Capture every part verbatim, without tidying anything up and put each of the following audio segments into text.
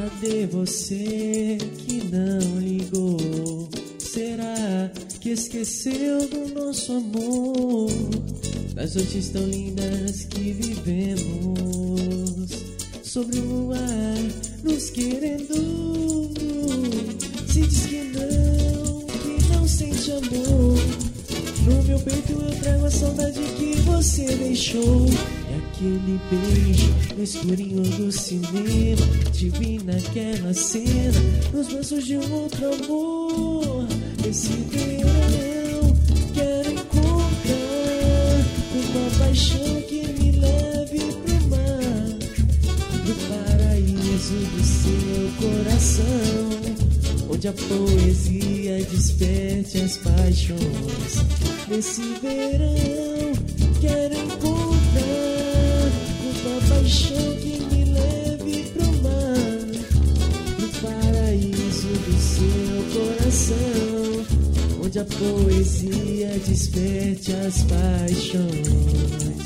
Cadê você que não ligou? Será que esqueceu do nosso amor? Das noites tão lindas que vivemos, sobre o luar nos querendo. Se diz que não, que não sente amor. No meu peito eu trago a saudade que você deixou. É aquele beijo no escurinho do cinema, te vi naquela cena, nos braços de um outro amor. Esse verão quero encontrar uma paixão que me leve pro mar, pro paraíso do seu coração, onde a poesia desperte as paixões. Nesse verão quero encontrar uma paixão que me leve pro mar, pro paraíso do seu coração, onde a poesia desperte as paixões.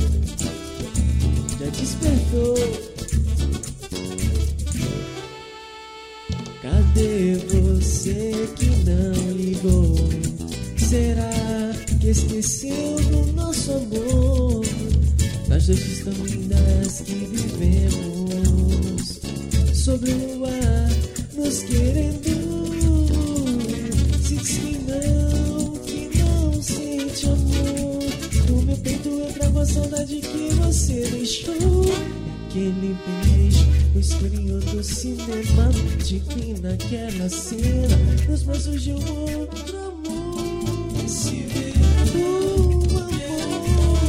Já despertou? Cadê você que não ligou? Será que esqueceu do nosso amor? Das noites tão lindas que vivemos, sobre o luar nos querendo. Se diz que não, que não sente amor. No meu peito eu trago a saudade que você deixou. Aquele beijo no escurinho do cinema, te vi naquela cena, nos braços de um outro amor. Esse verão do amor,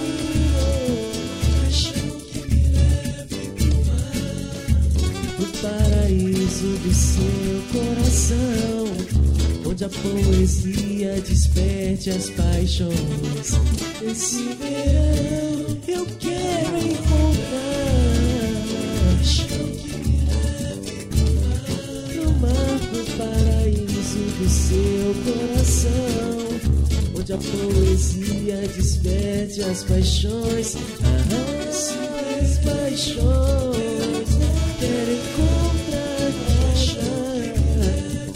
paixão que me leve pro mar, pro paraíso do seu coração, onde a poesia desperte as paixões. Esse verão eu quero encontrar paixão que me leve pro mar, pro paraíso do seu coração, onde a poesia desperte as paixões. Ah, as paixões. Quero encontrar paixão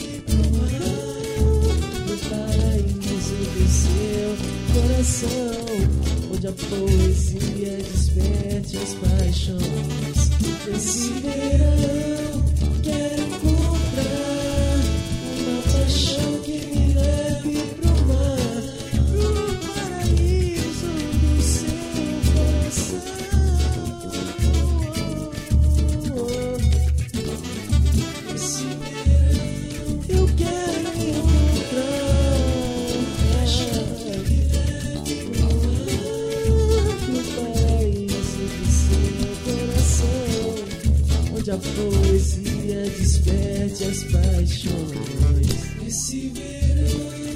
pro paraíso do seu coração, onde a poesia desperte as paixões. Esse verão quero encontrar uma paixão que me leve pro mar, pro paraíso do seu coração. Esse verão eu quero encontrar paixão que me leve pro mar, pro paraíso do seu coração, onde a poesia desperte as paixões. Esse verão